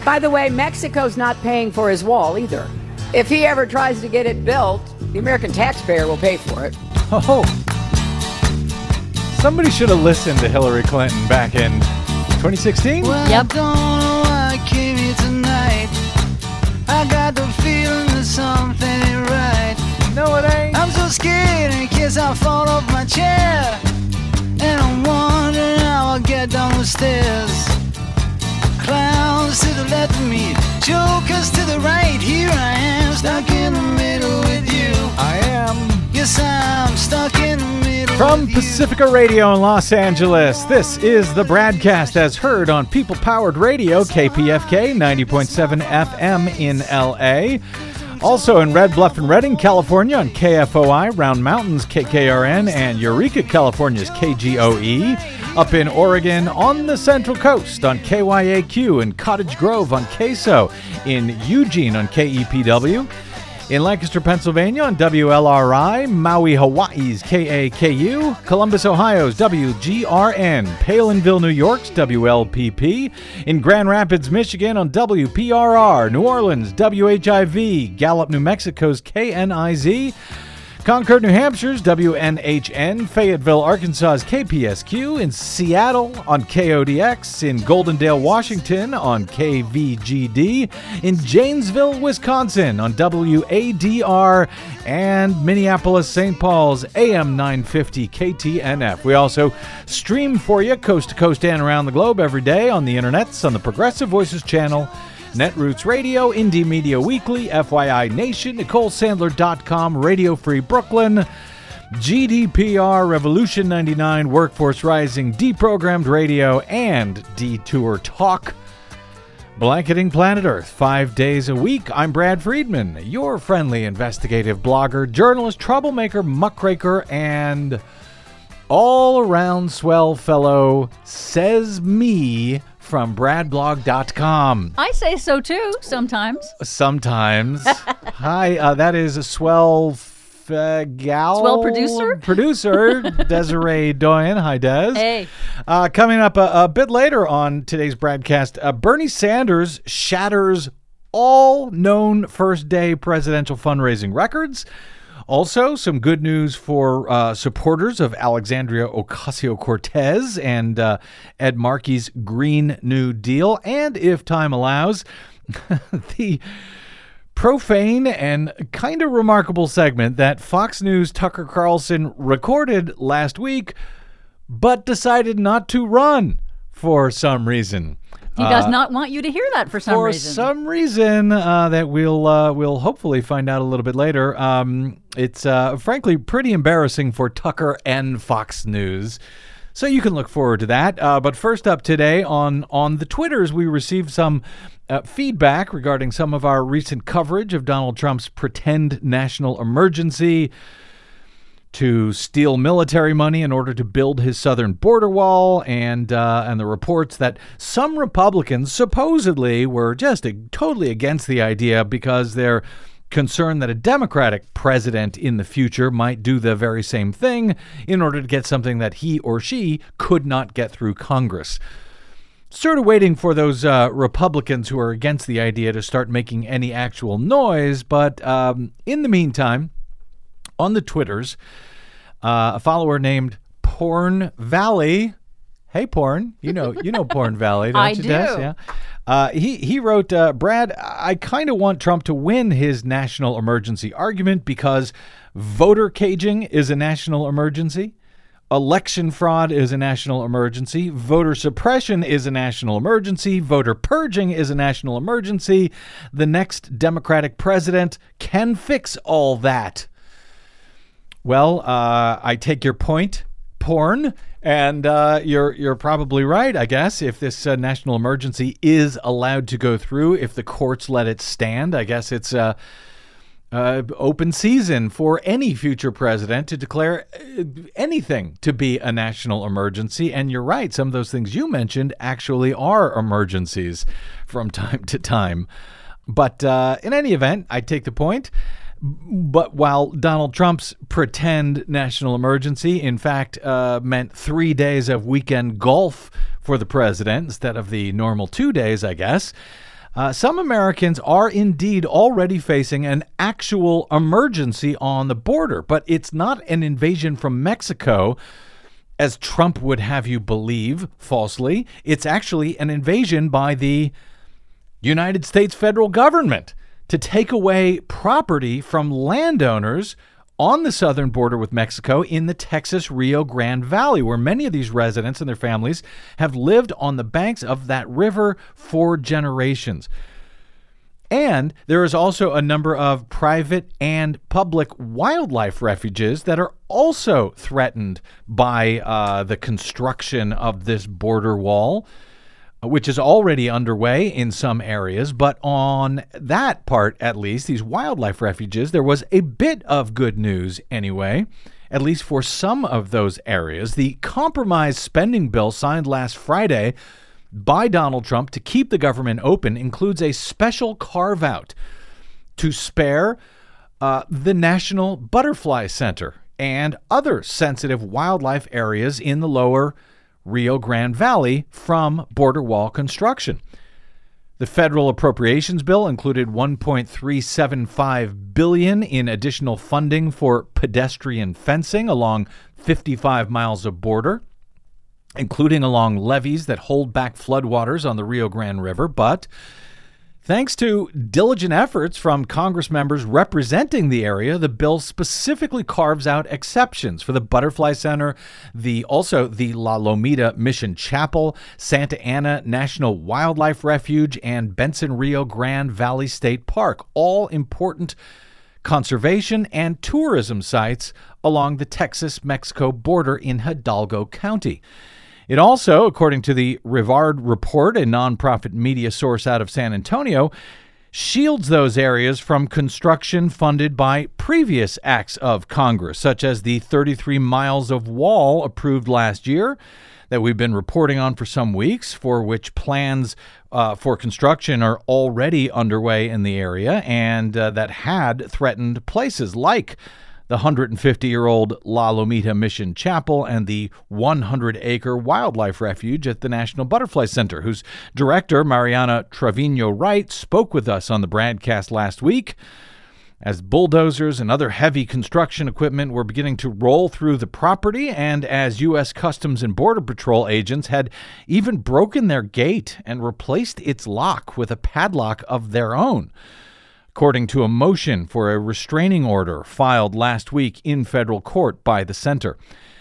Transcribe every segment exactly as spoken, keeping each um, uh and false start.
By the way, Mexico's not paying for his wall either. If he ever tries to get it built, the American taxpayer will pay for it. Oh. Somebody should have listened to Hillary Clinton back in twenty sixteen. Well, Yep. I don't know why I came here tonight. I got the feeling that something ain't right. No, it ain't. I'm so scared in case I fall off my chair. And I'm wondering how I'll get down the stairs. Clowns to the left of me, jokers to the right. Here I am, stuck in the middle with you. I am. Yes, I'm stuck in the middle From with you. Pacifica Radio in Los Angeles, this is the Bradcast as heard on People-Powered Radio, K P F K, ninety point seven F M in L A. Also in Red Bluff and Redding, California on K F O I, Round Mountains, K K R N, and Eureka, California's K G O E. Up in Oregon on the Central Coast on K Y A Q, in Cottage Grove on K S O, in Eugene on K E P W. In Lancaster, Pennsylvania on W L R I, Maui, Hawaii's K A K U, Columbus, Ohio's W G R N, Palinville, New York's W L P P, in Grand Rapids, Michigan on W P R R, New Orleans, W H I V, Gallup, New Mexico's K N I Z, Concord, New Hampshire's W N H N, Fayetteville, Arkansas's K P S Q, in Seattle on K O D X, in Goldendale, Washington on K V G D, in Janesville, Wisconsin on W A D R, and Minneapolis, Saint Paul's A M nine fifty K T N F. We also stream for you coast to coast and around the globe every day on the internets on the Progressive Voices channel, Netroots Radio, Indie Media Weekly, F Y I Nation, Nicole Sandler dot com, Radio Free Brooklyn, G D P R, Revolution ninety-nine, Workforce Rising, Deprogrammed Radio, and Detour Talk. Blanketing Planet Earth five days a week. I'm Brad Friedman, your friendly investigative blogger, journalist, troublemaker, muckraker, and all-around swell fellow, says me, from brad blog dot com. I say so too, sometimes. Sometimes. Hi, uh, that is a swell f- uh, gal. Swell producer? Producer, Desiree Doyen. Hi, Des. Hey. Uh, coming up a, a bit later on today's broadcast, uh, Bernie Sanders shatters all known first-day presidential fundraising records. Also, some good news for uh, supporters of Alexandria Ocasio-Cortez and uh, Ed Markey's Green New Deal. And if time allows, the profane and kind of remarkable segment that Fox News' Tucker Carlson recorded last week, but decided not to run for some reason. He does Uh, not want you to hear that for some for reason. For some reason uh, that we'll uh, we'll hopefully find out a little bit later. Um, it's uh, frankly pretty embarrassing for Tucker and Fox News. So you can look forward to that. Uh, but first up today on, on the Twitters, we received some uh, feedback regarding some of our recent coverage of Donald Trump's pretend national emergency to steal military money in order to build his southern border wall, and uh, and the reports that some Republicans supposedly were just uh, totally against the idea because they're concerned that a Democratic president in the future might do the very same thing in order to get something that he or she could not get through Congress. Sort of waiting for those uh, Republicans who are against the idea to start making any actual noise, but um, in the meantime, on the Twitters, uh, a follower named Porn Valley. Hey, Porn. You know, you know Porn Valley, don't I you, do. Des? Yeah. Uh, he he wrote, uh, Brad, I kind of want Trump to win his national emergency argument because voter caging is a national emergency. Election fraud is a national emergency. Voter suppression is a national emergency. Voter purging is a national emergency. The next Democratic president can fix all that. Well, uh, I take your point, Porn, and uh, you're you're probably right, I guess. If this uh, national emergency is allowed to go through, if the courts let it stand, I guess it's uh, uh, open season for any future president to declare anything to be a national emergency. And you're right, some of those things you mentioned actually are emergencies from time to time. But uh, in any event, I take the point. But while Donald Trump's pretend national emergency, in fact, uh, meant three days of weekend golf for the president instead of the normal two days, I guess, Uh, some Americans are indeed already facing an actual emergency on the border, but it's not an invasion from Mexico, as Trump would have you believe falsely. It's actually an invasion by the United States federal government to take away property from landowners on the southern border with Mexico in the Texas Rio Grande Valley, where many of these residents and their families have lived on the banks of that river for generations. And there is also a number of private and public wildlife refuges that are also threatened by uh, the construction of this border wall, which is already underway in some areas. But on that part, at least, these wildlife refuges, there was a bit of good news anyway, at least for some of those areas. The compromise spending bill signed last Friday by Donald Trump to keep the government open includes a special carve-out to spare uh, the National Butterfly Center and other sensitive wildlife areas in the lower Rio Grande Valley from border wall construction. The federal appropriations bill included one point three seven five billion dollars in additional funding for pedestrian fencing along fifty-five miles of border, including along levees that hold back floodwaters on the Rio Grande River. But thanks to diligent efforts from Congress members representing the area, the bill specifically carves out exceptions for the Butterfly Center, the also the La Lomita Mission Chapel, Santa Ana National Wildlife Refuge, and Benson Rio Grande Valley State Park, all important conservation and tourism sites along the Texas-Mexico border in Hidalgo County. It also, according to the Rivard Report, a nonprofit media source out of San Antonio, shields those areas from construction funded by previous acts of Congress, such as the thirty-three miles of wall approved last year that we've been reporting on for some weeks, for which plans uh, for construction are already underway in the area, and uh, that had threatened places like the one hundred fifty-year-old La Lomita Mission Chapel and the one hundred acre wildlife refuge at the National Butterfly Center, whose director, Mariana Trevino Wright, spoke with us on the broadcast last week as bulldozers and other heavy construction equipment were beginning to roll through the property, and as U S Customs and Border Patrol agents had even broken their gate and replaced its lock with a padlock of their own, according to a motion for a restraining order filed last week in federal court by the center.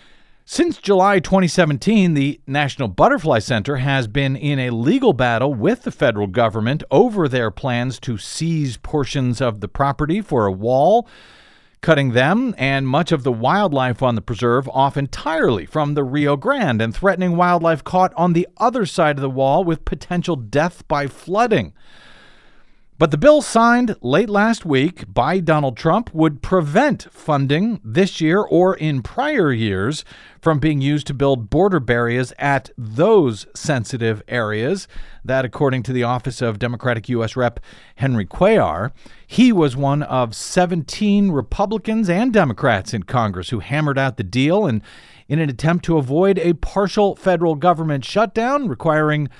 Since July twenty seventeen, the National Butterfly Center has been in a legal battle with the federal government over their plans to seize portions of the property for a wall, cutting them and much of the wildlife on the preserve off entirely from the Rio Grande and threatening wildlife caught on the other side of the wall with potential death by flooding. But the bill signed late last week by Donald Trump would prevent funding this year or in prior years from being used to build border barriers at those sensitive areas. That, according to the office of Democratic U S Rep Henry Cuellar, he was one of seventeen Republicans and Democrats in Congress who hammered out the deal, and in an attempt to avoid a partial federal government shutdown requiring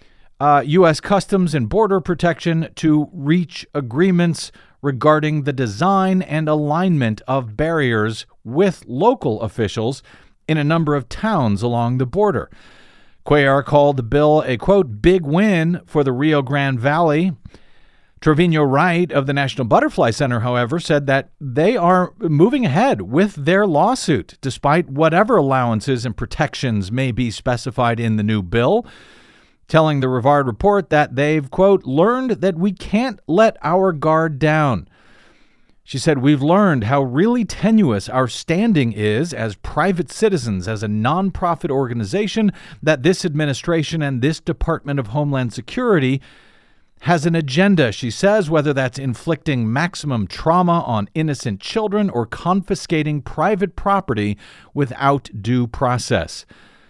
Uh, U S Customs and Border Protection to reach agreements regarding the design and alignment of barriers with local officials in a number of towns along the border. Cuellar called the bill a, quote, big win for the Rio Grande Valley. Trevino Wright of the National Butterfly Center, however, said that they are moving ahead with their lawsuit, despite whatever allowances and protections may be specified in the new bill, telling the Rivard Report that they've, quote, learned that we can't let our guard down. She said, we've learned how really tenuous our standing is as private citizens, as a nonprofit organization, that this administration and this Department of Homeland Security has an agenda, she says, whether that's inflicting maximum trauma on innocent children or confiscating private property without due process.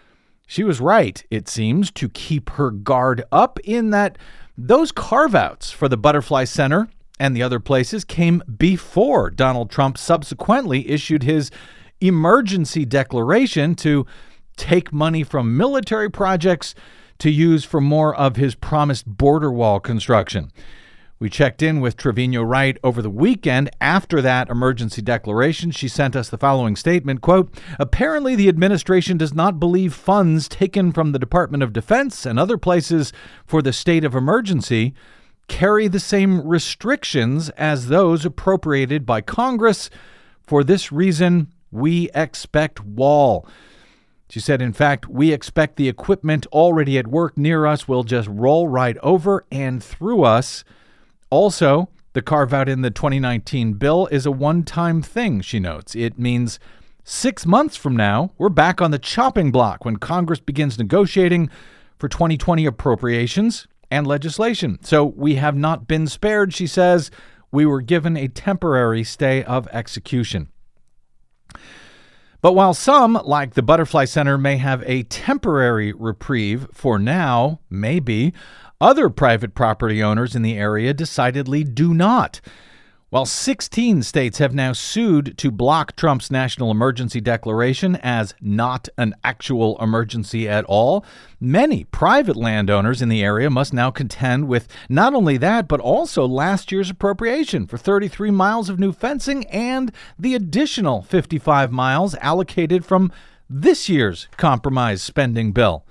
She was right, it seems, to keep her guard up in that those carve-outs for the Butterfly Center and the other places came before Donald Trump subsequently issued his emergency declaration to take money from military projects to use for more of his promised border wall construction. We checked in with Trevino Wright over the weekend. After that emergency declaration, she sent us the following statement, quote, "Apparently the administration does not believe funds taken from the Department of Defense and other places for the state of emergency carry the same restrictions as those appropriated by Congress. For this reason, we expect wall." She said, in fact, we expect the equipment already at work near us will just roll right over and through us. Also, the carve-out in the twenty nineteen bill is a one-time thing, she notes. It means six months from now, we're back on the chopping block when Congress begins negotiating for twenty twenty appropriations and legislation. So we have not been spared, she says. We were given a temporary stay of execution. But while some, like the Butterfly Center, may have a temporary reprieve for now, maybe, other private property owners in the area decidedly do not. While sixteen states have now sued to block Trump's national emergency declaration as not an actual emergency at all, many private landowners in the area must now contend with not only that, but also last year's appropriation for thirty-three miles of new fencing and the additional fifty-five miles allocated from this year's compromise spending bill.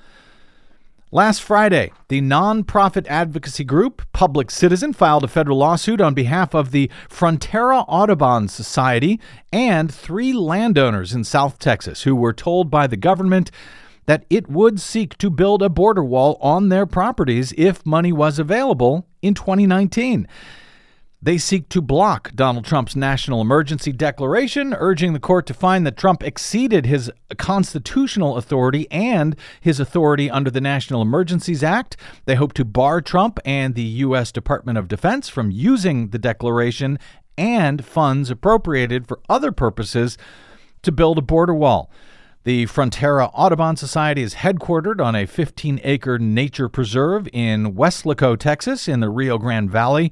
Last Friday, the nonprofit advocacy group Public Citizen filed a federal lawsuit on behalf of the Frontera Audubon Society and three landowners in South Texas who were told by the government that it would seek to build a border wall on their properties if money was available in twenty nineteen. They seek to block Donald Trump's national emergency declaration, urging the court to find that Trump exceeded his constitutional authority and his authority under the National Emergencies Act. They hope to bar Trump and the U S Department of Defense from using the declaration and funds appropriated for other purposes to build a border wall. The Frontera Audubon Society is headquartered on a fifteen-acre nature preserve in Weslaco, Texas, in the Rio Grande Valley.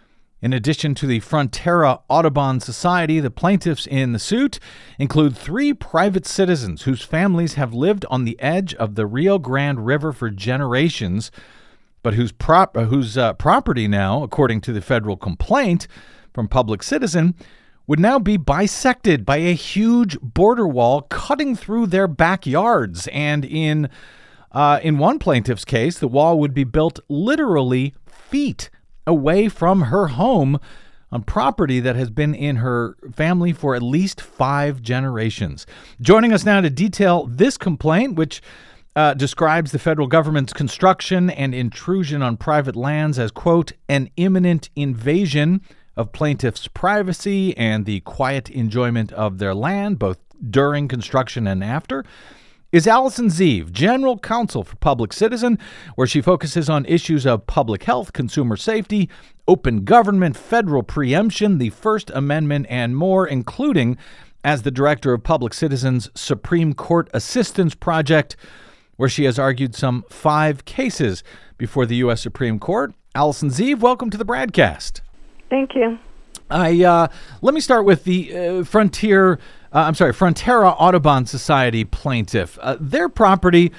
In addition to the Frontera Audubon Society, the plaintiffs in the suit include three private citizens whose families have lived on the edge of the Rio Grande River for generations, but whose, prop, whose uh, property now, according to the federal complaint from Public Citizen, would now be bisected by a huge border wall cutting through their backyards. And in, uh, in one plaintiff's case, the wall would be built literally feet away from her home on property that has been in her family for at least five generations. Joining us now to detail this complaint, which uh, describes the federal government's construction and intrusion on private lands as, quote, an imminent invasion of plaintiffs' privacy and the quiet enjoyment of their land, both during construction and after, is Allison Zeeve, General Counsel for Public Citizen, where she focuses on issues of public health, consumer safety, open government, federal preemption, the First Amendment, and more, including as the director of Public Citizen's Supreme Court Assistance Project, where she has argued some five cases before the U S Supreme Court. Allison Zeeve, welcome to the Bradcast. Thank you. I uh, let me start with the uh, Frontier. Uh, I'm sorry, Frontera Audubon Society plaintiff. Uh, their property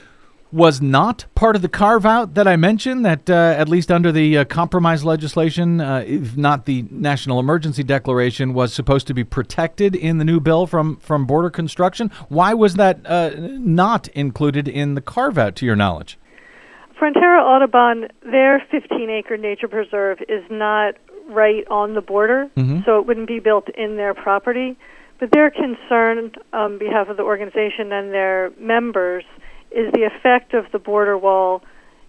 was not part of the carve-out that I mentioned, that uh, at least under the uh, compromise legislation, uh, if not the national emergency declaration, was supposed to be protected in the new bill from, from border construction. Why was that uh, not included in the carve-out, to your knowledge? Frontera Audubon, their fifteen-acre nature preserve is not right on the border, mm-hmm. so it wouldn't be built in their property. But they're concerned on behalf of the organization and their members is the effect of the border wall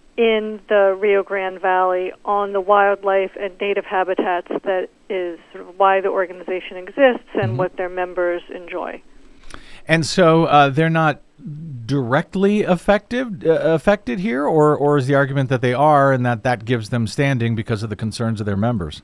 in the Rio Grande Valley on the wildlife and native habitats that is sort of why the organization exists and mm-hmm. what their members enjoy. And so uh, they're not directly affected, uh, affected here, or, or is the argument that they are and that that gives them standing because of the concerns of their members?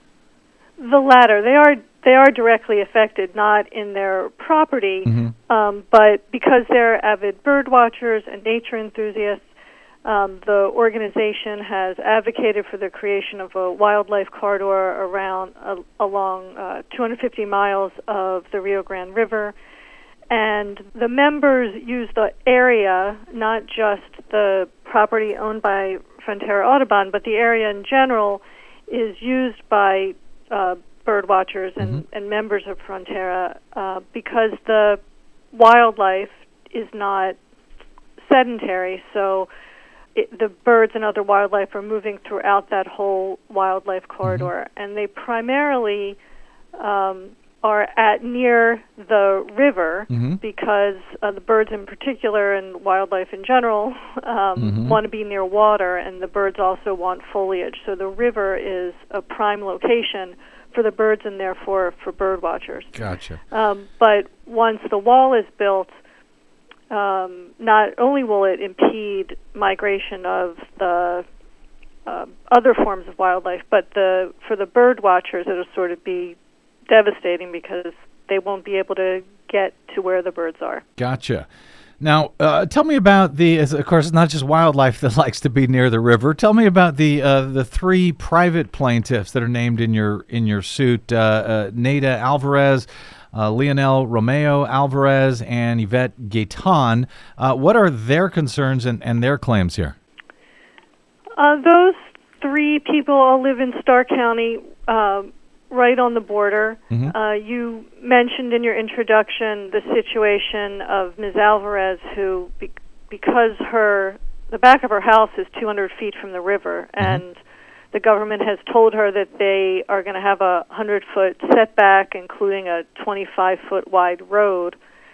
The latter. They are they are directly affected, not in their property, mm-hmm. um, but because they're avid bird watchers and nature enthusiasts, um, the organization has advocated for the creation of a wildlife corridor around uh, along uh, two hundred fifty miles of the Rio Grande River. And the members use the area, not just the property owned by Frontera Audubon, but the area in general is used by uh, bird watchers and, Mm-hmm. and members of Frontera uh, because the wildlife is not sedentary, so it, the birds and other wildlife are moving throughout that whole wildlife corridor, Mm-hmm. and they primarily um, are at near the river Mm-hmm. because uh, the birds in particular and wildlife in general um, Mhm. want to be near water, and the birds also want foliage. So the river is a prime location for the birds and therefore for bird watchers. Gotcha. Um, but once the wall is built, um, not only will it impede migration of the uh, other forms of wildlife, but the for the bird watchers it'll sort of be devastating because they won't be able to get to where the birds are. Gotcha. Now, uh, tell me about the, as of course, it's not just wildlife that likes to be near the river. Tell me about the uh, the three private plaintiffs that are named in your in your suit: uh, uh, Neda Alvarez, uh, Leonel Romeo Alvarez, and Yvette Gaetan. Uh, what are their concerns and, and their claims here? Uh, those three people all live in Starr County, uh, right on the border. Mhm. Uh, you mentioned in your introduction the situation of Miz Alvarez, who, be- because her the back of her house is two hundred feet from the river, and the government has told her that they are going to have a one hundred foot setback, including a twenty-five foot wide road.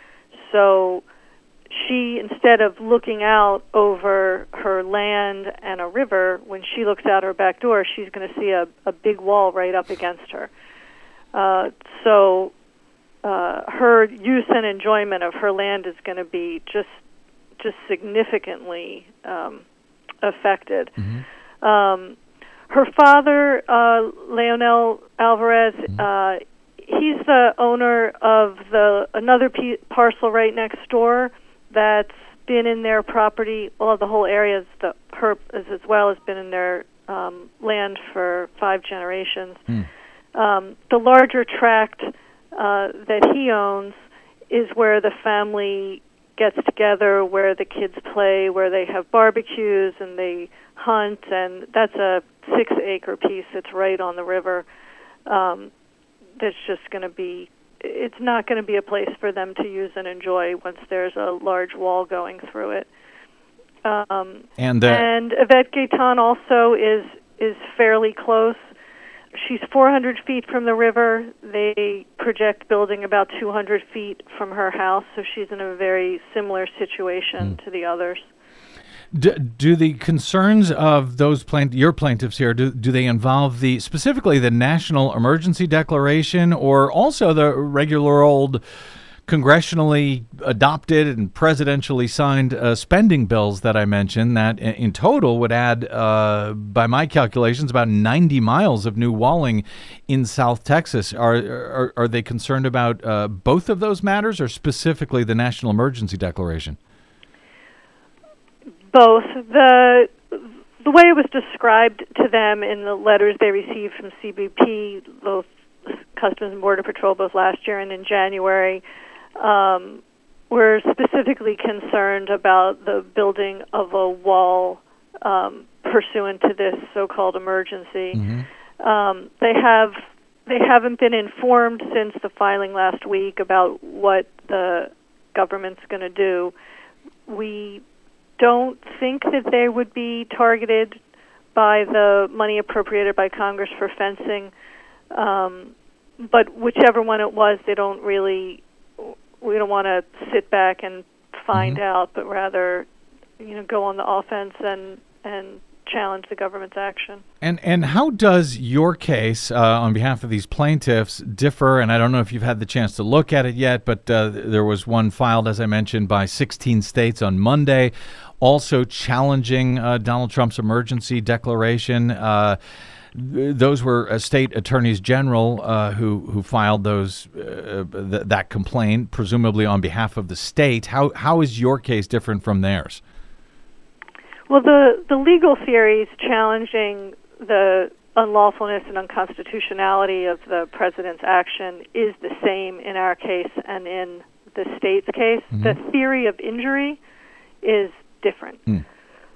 So she, instead of looking out over her land and a river, when she looks out her back door, she's going to see a, a big wall right up against her. Uh, so uh, her use and enjoyment of her land is going to be just just significantly um, affected. Mm-hmm. Um, her father, uh, Leonel Alvarez, Mm-hmm. uh, he's the owner of the another p- parcel right next door that's been in their property. Well, the whole area is the her as, as well has been in their um, land for five generations. Mm. Um, the larger tract uh, that he owns is where the family gets together, where the kids play, where they have barbecues and they hunt, and that's a six-acre piece that's right on the river. Um, that's just going to be, it's not going to be a place for them to use and enjoy once there's a large wall going through it. Um, And uh, and Yvette Gaetan also is is fairly close. She's four hundred feet from the river. They project building about two hundred feet from her house, so she's in a very similar situation Mm. to the others. do, do the concerns of those plaint your plaintiffs here, do, do they involve the specifically the National Emergency Declaration or also the regular old congressionally adopted and presidentially signed uh, spending bills that I mentioned that in, in total would add, uh, by my calculations, about ninety miles of new walling in South Texas? Are are, are they concerned about uh, both of those matters or specifically the National Emergency Declaration? Both. The the way it was described to them in the letters they received from C B P, both Customs and Border Patrol, both last year and in January, um, were specifically concerned about the building of a wall um, pursuant to this so-called emergency. Mm-hmm. Um, they have they haven't been informed since the filing last week about what the government's going to do. We don't think that they would be targeted by the money appropriated by Congress for fencing, um, but whichever one it was, they don't really. We don't want to sit back and find Mm-hmm. out, but rather, you know, go on the offense and and challenge the government's action. And and how does your case uh, on behalf of these plaintiffs differ? And I don't know if you've had the chance to look at it yet, but uh, there was one filed, as I mentioned, by sixteen states on Monday, also challenging uh, Donald Trump's emergency declaration. Uh, th- those were uh, state attorneys general uh, who who filed those uh, th- that complaint, presumably on behalf of the state. How how is your case different from theirs? Well, the, the legal theories challenging the unlawfulness and unconstitutionality of the president's action is the same in our case and in the state's case. Mm-hmm. The theory of injury is different. Mm.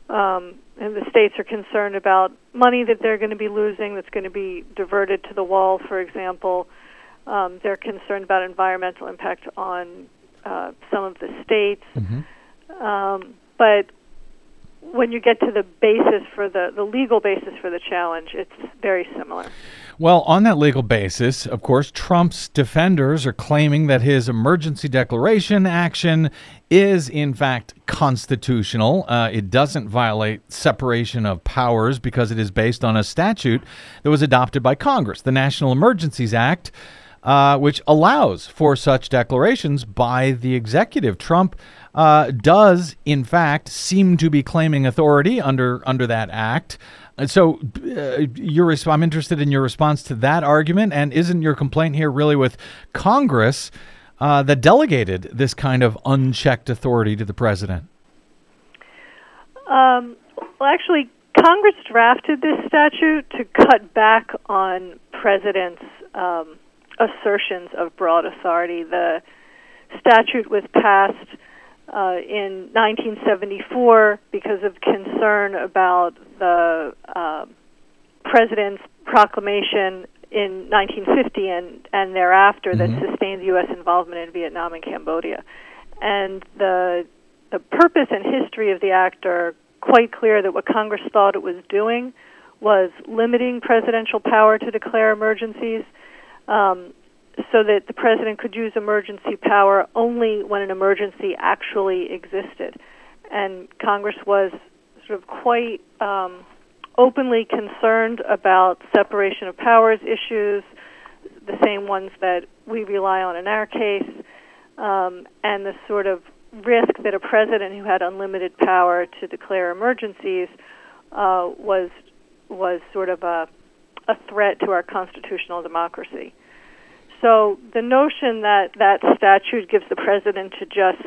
Um, and the states are concerned about money that they're going to be losing that's going to be diverted to the wall, for example. Um, they're concerned about environmental impact on uh, some of the states. Mm-hmm. Um, but when you get to the basis for the, the legal basis for the challenge, it's very similar. Well, on that legal basis, of course, Trump's defenders are claiming that his emergency declaration action is, in fact, constitutional. Uh, it doesn't violate separation of powers because it is based on a statute that was adopted by Congress, the National Emergencies Act, uh, which allows for such declarations by the executive. Trump uh, does, in fact, seem to be claiming authority under under that act. And so uh, your resp- I'm interested in your response to that argument. And isn't your complaint here really with Congress uh, that delegated this kind of unchecked authority to the president? Um, well, actually, Congress drafted this statute to cut back on presidents' um, assertions of broad authority. The statute was passed Uh, in nineteen seventy-four because of concern about the uh, president's proclamation in nineteen fifty and, and thereafter mm-hmm. that sustained U S involvement in Vietnam and Cambodia. And the the purpose and history of the act are quite clear that what Congress thought it was doing was limiting presidential power to declare emergencies, um, so that the president could use emergency power only when an emergency actually existed. And Congress was sort of quite um, openly concerned about separation of powers issues, the same ones that we rely on in our case, um, and the sort of risk that a president who had unlimited power to declare emergencies uh, was was sort of a, a threat to our constitutional democracy. So the notion that that statute gives the president to just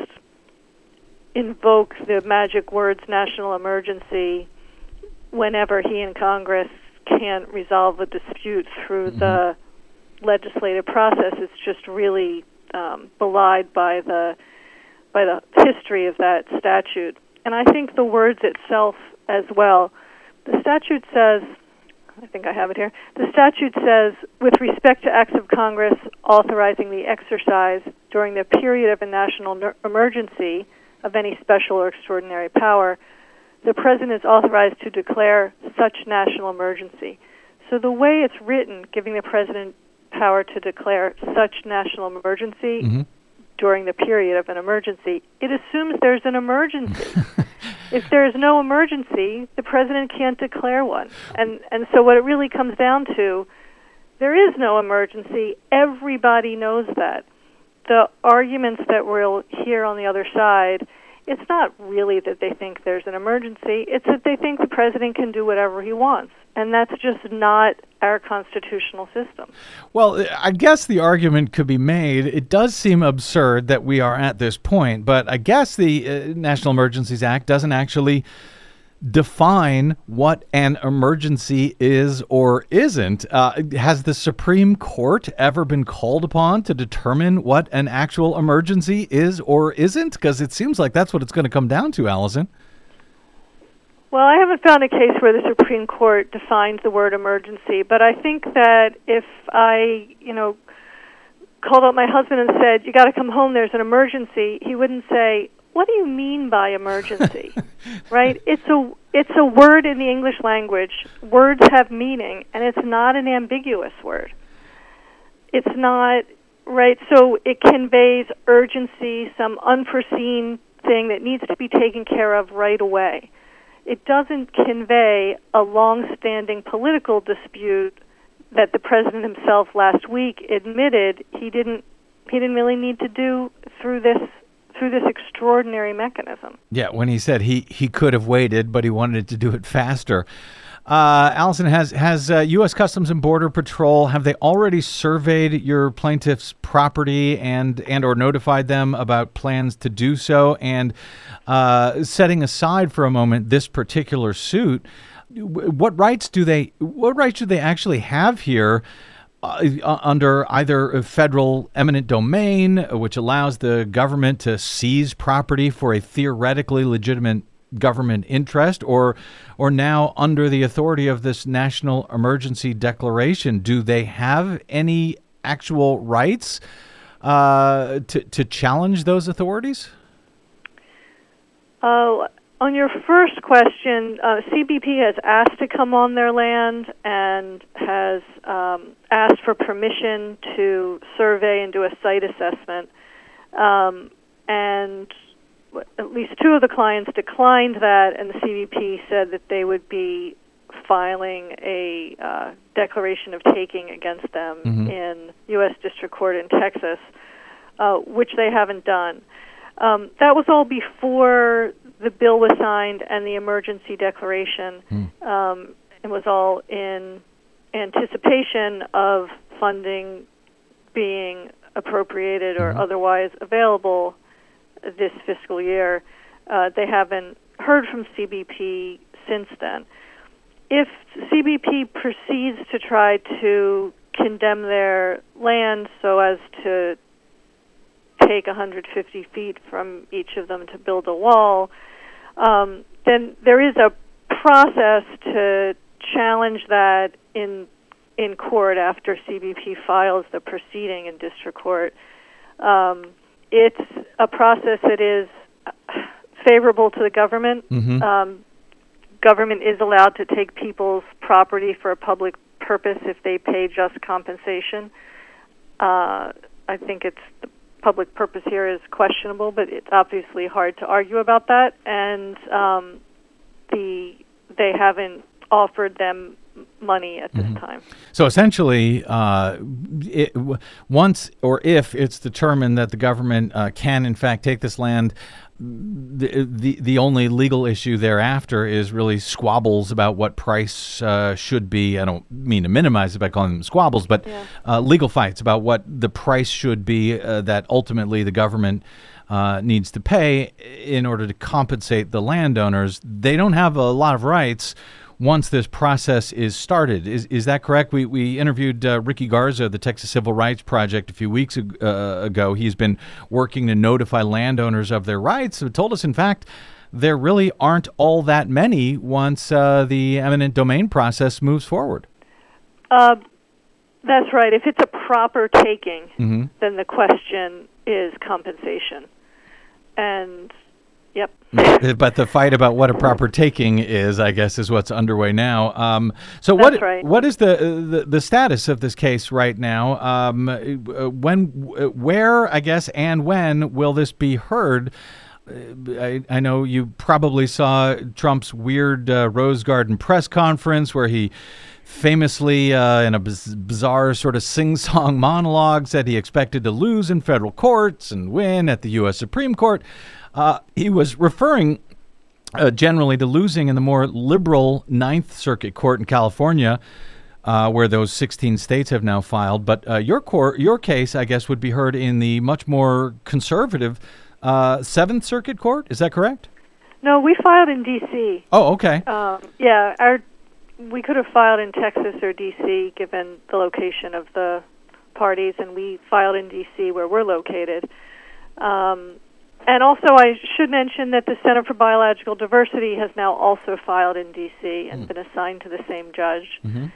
invoke the magic words national emergency whenever he and Congress can't resolve a dispute through mm-hmm. the legislative process is just really um, belied by the by the history of that statute. And I think the words itself as well. The statute says, I think I have it here. The statute says, with respect to acts of Congress authorizing the exercise during the period of a national ner- emergency of any special or extraordinary power, the president is authorized to declare such national emergency. So the way it's written, giving the president power to declare such national emergency mm-hmm. during the period of an emergency, it assumes there's an emergency. If there is no emergency, the president can't declare one. And and so what it really comes down to, there is no emergency. Everybody knows that. The arguments that we'll hear on the other side, it's not really that they think there's an emergency. It's that they think the president can do whatever he wants. And that's just not our constitutional system. Well, I guess the argument could be made. It does seem absurd that we are at this point, but I guess the uh, National Emergencies Act doesn't actually define what an emergency is or isn't. Uh, has the Supreme Court ever been called upon to determine what an actual emergency is or isn't? Because it seems like that's what it's going to come down to, Allison. Well, I haven't found a case where the Supreme Court defines the word emergency, but I think that if I, you know, called up my husband and said, you got to come home, there's an emergency, he wouldn't say, what do you mean by emergency? Right? It's a it's a word in the English language. Words have meaning, and it's not an ambiguous word. It's not, right? So it conveys urgency, some unforeseen thing that needs to be taken care of right away. It doesn't convey a long-standing political dispute that the president himself last week admitted he didn't he didn't really need to do through this through this extraordinary mechanism. Yeah, when he said he, he could have waited, but he wanted to do it faster. Uh, Allison, has has uh, U S Customs and Border Patrol, have they already surveyed your plaintiff's property and and or notified them about plans to do so? And uh, setting aside for a moment this particular suit, what rights do they what rights do they actually have here uh, under either federal eminent domain, which allows the government to seize property for a theoretically legitimate government interest, or or now under the authority of this national emergency declaration? Do they have any actual rights uh, to to challenge those authorities? Oh, on your first question, uh, C B P has asked to come on their land and has um, asked for permission to survey and do a site assessment. Um, and at least two of the clients declined that, and the C B P said that they would be filing a uh, declaration of taking against them mm-hmm. in U S District Court in Texas, uh, which they haven't done. Um, that was all before the bill was signed and the emergency declaration. Mm. Um, it was all in anticipation of funding being appropriated or mm-hmm. otherwise available this fiscal year. Uh, they haven't heard from C B P since then. If C B P proceeds to try to condemn their land so as to take one hundred fifty feet from each of them to build a wall, um, then there is a process to challenge that in in court after C B P files the proceeding in district court. Um, it's a process that is favorable to the government. Mm-hmm. Um, government is allowed to take people's property for a public purpose if they pay just compensation. Uh, I think it's the public purpose here is questionable, but it's obviously hard to argue about that. And um, the they haven't offered them money at this mm-hmm. time. So essentially, uh, it, w- once or if it's determined that the government uh, can in fact take this land, the, the the only legal issue thereafter is really squabbles about what price uh, should be. I don't mean to minimize it by calling them squabbles, but yeah. uh, legal fights about what the price should be uh, that ultimately the government uh, needs to pay in order to compensate the landowners. They don't have a lot of rights once this process is started. Is is that correct? We we interviewed uh, Ricky Garza of the Texas Civil Rights Project a few weeks ag- uh, ago. He's been working to notify landowners of their rights. He told us, in fact, there really aren't all that many once uh, the eminent domain process moves forward. Uh, that's right. If it's a proper taking, mm-hmm. then the question is compensation. And Yep. But the fight about what a proper taking is, I guess, is what's underway now. Um, so That's what right. what is the, the the status of this case right now? Um, when, where, I guess, and when will this be heard? I, I know you probably saw Trump's weird uh, Rose Garden press conference where he famously, uh, in a biz- bizarre sort of sing-song monologue, said he expected to lose in federal courts and win at the U S Supreme Court. Uh, he was referring uh, generally to losing in the more liberal Ninth Circuit Court in California, uh, where those sixteen states have now filed. But uh, your court, your case, I guess, would be heard in the much more conservative uh, Seventh Circuit Court. Is that correct? No, we filed in D C Oh, okay. Um, yeah, our we could have filed in Texas or D C given the location of the parties, and we filed in D C where we're located. Um, And also, I should mention that the Center for Biological Diversity has now also filed in D C and mm. been assigned to the same judge. Mm-hmm.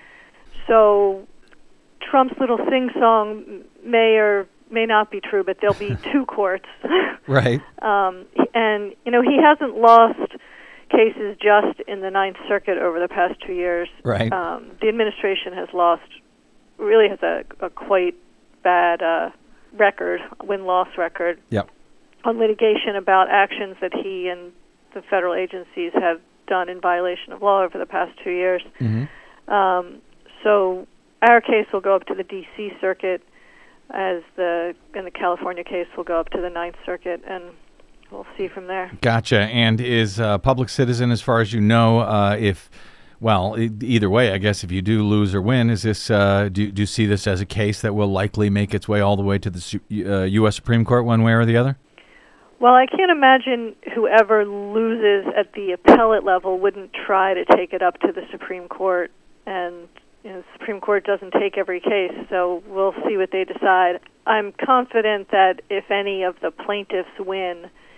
So Trump's little sing-song may or may not be true, but there'll be two courts. Right. Um, and, you know, he hasn't lost cases just in the Ninth Circuit over the past two years. Right. Um, the administration has lost, really has a, a quite bad uh, record, win-loss record. Yep. On litigation about actions that he and the federal agencies have done in violation of law over the past two years. Mm-hmm. Um, so our case will go up to the D C Circuit, as the and the California case will go up to the Ninth Circuit, and we'll see from there. Gotcha. And is uh, public citizen, as far as you know, uh, if well, e- either way, I guess if you do lose or win, is this uh, do do you see this as a case that will likely make its way all the way to the uh, U S Supreme Court, one way or the other? Well, I can't imagine whoever loses at the appellate level wouldn't try to take it up to the Supreme Court, and you know, the Supreme Court doesn't take every case, so we'll see what they decide. I'm confident that if any of the plaintiffs win,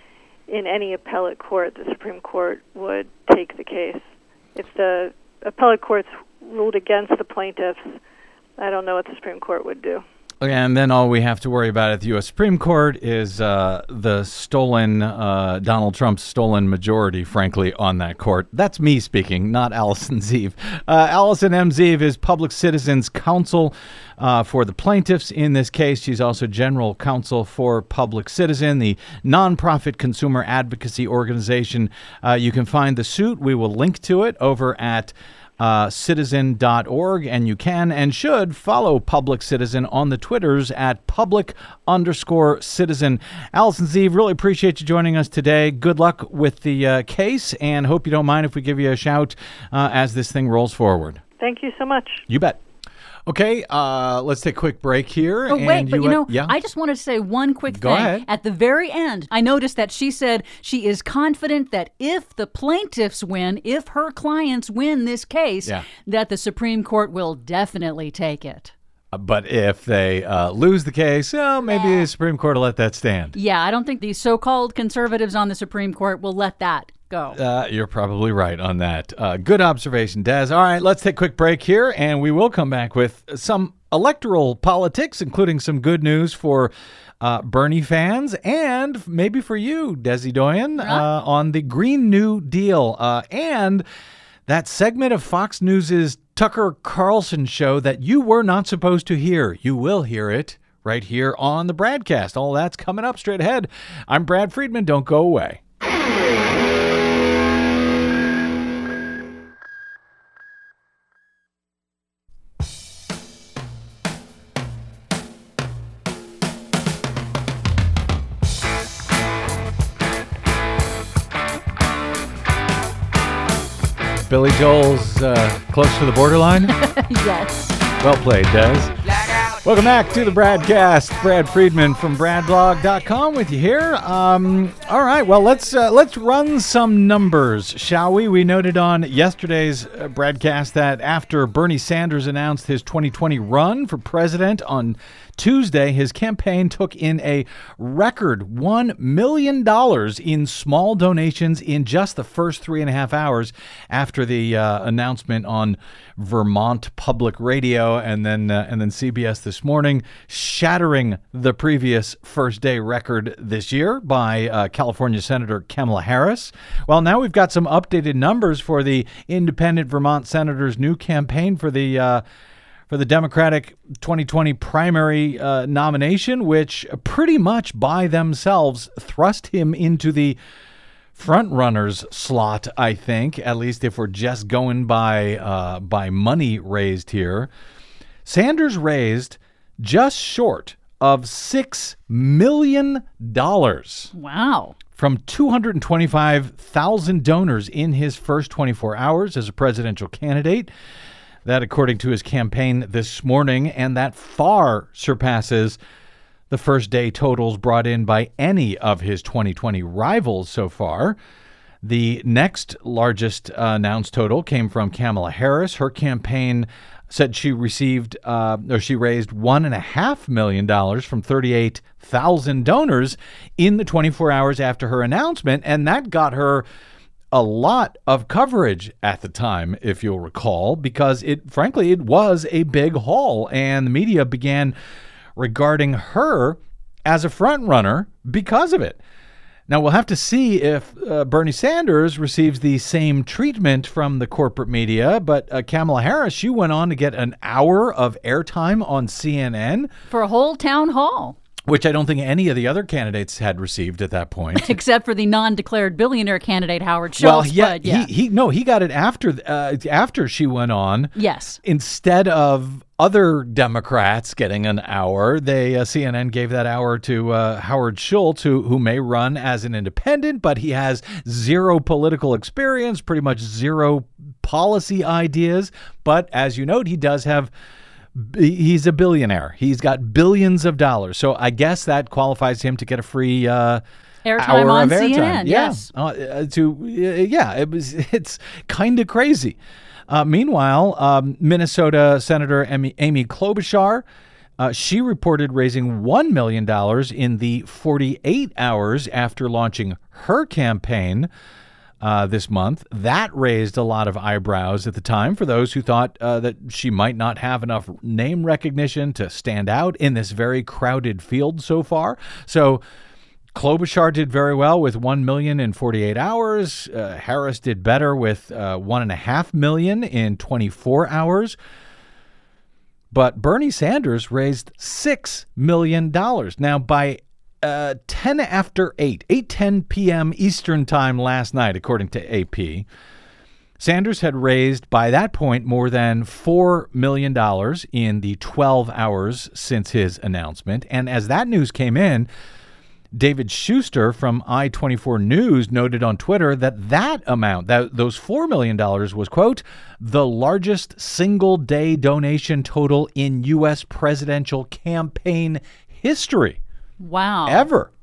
in any appellate court, the Supreme Court would take the case. If the appellate courts ruled against the plaintiffs, I don't know what the Supreme Court would do. And then all we have to worry about at the U S Supreme Court is uh, the stolen, uh, Donald Trump's stolen majority, frankly, on that court. That's me speaking, not Allison Zeeve. Uh, Allison M. Zeeve is Public Citizens Counsel uh, for the plaintiffs in this case. She's also General Counsel for Public Citizen, the nonprofit consumer advocacy organization. Uh, you can find the suit. We will link to it over at Uh, citizen dot org, and you can and should follow Public Citizen on the Twitters at public underscore citizen. Allison Zeeve, really appreciate you joining us today. Good luck with the uh, case, and hope you don't mind if we give you a shout uh, as this thing rolls forward. Thank you so much. You bet. Okay, uh, let's take a quick break here. Oh, wait, but you, you know, yeah? I just wanted to say one quick Go thing. ahead. At the very end, I noticed that she said she is confident that if the plaintiffs win, if her clients win this case, Yeah. that the Supreme Court will definitely take it. Uh, But if they uh, lose the case, well, maybe the Supreme Court will let that stand. Yeah, I don't think these so-called conservatives on the Supreme Court will let that go. Uh, you're probably right on that. Uh, good observation, Des. All right, let's take a quick break here, and we will come back with some electoral politics, including some good news for uh, Bernie fans and maybe for you, Desi Doyen, uh, on the Green New Deal uh, and that segment of Fox News' Tucker Carlson show that you were not supposed to hear. You will hear it right here on the Bradcast. All that's coming up straight ahead. I'm Brad Friedman. Don't go away. Billy Joel's uh, Close to the Borderline. Yes. Well played, Des. Welcome back to the Bradcast. Brad Friedman from brad blog dot com with you here. Um, all right, well, let's uh, let's run some numbers, shall we? We noted on yesterday's uh, Bradcast that after Bernie Sanders announced his twenty twenty run for president on Tuesday, his campaign took in a record one million dollars in small donations in just the first three and a half hours after the uh, announcement on Vermont Public Radio and then uh, and then C B S this morning, shattering the previous first day record this year by uh, California Senator Kamala Harris. Well, now we've got some updated numbers for the independent Vermont senator's new campaign for the uh, for the Democratic twenty twenty primary uh, nomination, which pretty much by themselves thrust him into the front runners slot, I think, at least if we're just going by uh, by money raised here. Sanders raised just short of six million dollars. Wow. From two hundred twenty-five thousand donors in his first twenty-four hours as a presidential candidate. That, according to his campaign this morning, and that far surpasses the first day totals brought in by any of his twenty twenty rivals so far. The next largest uh, announced total came from Kamala Harris. Her campaign said she received, uh, or she raised one and a half million dollars from thirty-eight thousand donors in the twenty-four hours after her announcement, and that got her a lot of coverage at the time, if you'll recall, because it, frankly, it was a big haul, and the media began regarding her as a front runner because of it. Now, we'll have to see if uh, Bernie Sanders receives the same treatment from the corporate media, but uh, Kamala Harris, she went on to get an hour of airtime on C N N. For a whole town hall. Which I don't think any of the other candidates had received at that point. Except for the non-declared billionaire candidate, Howard Schultz. Well, yeah, but yeah. He, he, no, he got it after uh, after she went on. Yes. Instead of other Democrats getting an hour, they uh, C N N gave that hour to uh, Howard Schultz, who who may run as an independent, but he has zero political experience, pretty much zero policy ideas. But as you note, he does have. He's a billionaire. He's got billions of dollars. So I guess that qualifies him to get a free uh, airtime hour on of C N airtime. N. Yeah. Yes. Uh, to uh, yeah, it was. It's kind of crazy. Uh, meanwhile, um, Minnesota Senator Amy, Amy Klobuchar, uh, she reported raising one million dollars in the forty-eight hours after launching her campaign uh, this month. That raised a lot of eyebrows at the time for those who thought uh, that she might not have enough name recognition to stand out in this very crowded field so far. So Klobuchar did very well with one million in forty-eight hours. Uh, Harris did better with uh, one and a half million in twenty-four hours. But Bernie Sanders raised six million dollars. Now, by uh, ten after eight, eight ten p.m. Eastern time last night, according to A P, Sanders had raised by that point more than four million dollars in the twelve hours since his announcement. And as that news came in, David Schuster from I twenty-four News noted on Twitter that that amount, that those four million dollars was, quote, the largest single-day donation total in U S presidential campaign history. Wow. Ever.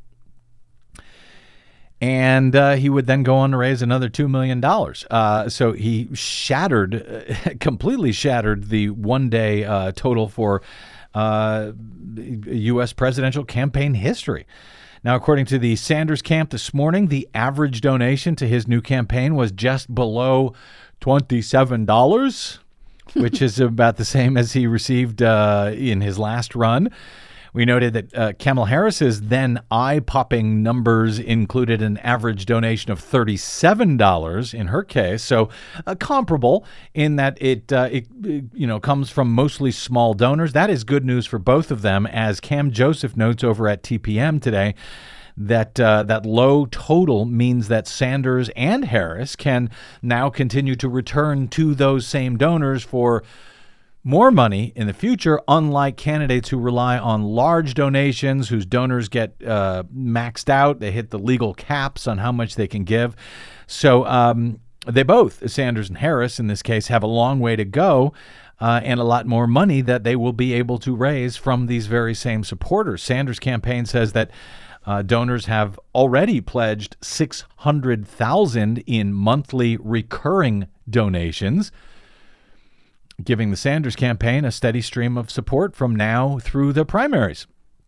And uh, he would then go on to raise another two million dollars. Uh, so he shattered, uh, completely shattered the one-day uh, total for uh, U S presidential campaign history. Now, according to the Sanders camp this morning, the average donation to his new campaign was just below twenty-seven dollars, which is about the same as he received uh, in his last run. We noted that uh, Kamala Harris's then eye-popping numbers included an average donation of thirty-seven dollars in her case, so uh, comparable in that it, uh, it, you know, comes from mostly small donors. That is good news for both of them, as Cam Joseph notes over at T P M today. That uh, that low total means that Sanders and Harris can now continue to return to those same donors for more money in the future, unlike candidates who rely on large donations, whose donors get uh, maxed out. They hit the legal caps on how much they can give. So um, they both, Sanders and Harris in this case, have a long way to go uh, and a lot more money that they will be able to raise from these very same supporters. Sanders' campaign says that uh, donors have already pledged six hundred thousand dollars in monthly recurring donations, giving the Sanders campaign a steady stream of support from now through the primaries.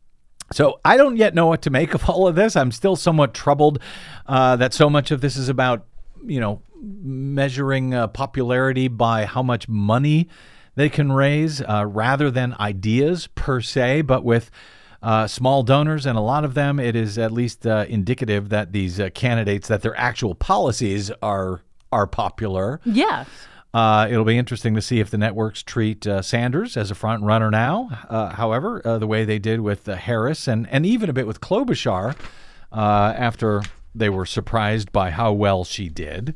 So I don't yet know what to make of all of this. I'm still somewhat troubled uh, that so much of this is about, you know, measuring uh, popularity by how much money they can raise uh, rather than ideas per se. But with uh, small donors, and a lot of them, it is at least uh, indicative that these uh, candidates, that their actual policies are are popular. Yes. Uh, it'll be interesting to see if the networks treat uh, Sanders as a front runner now. Uh, however, uh, the way they did with uh, Harris and, and even a bit with Klobuchar uh, after they were surprised by how well she did.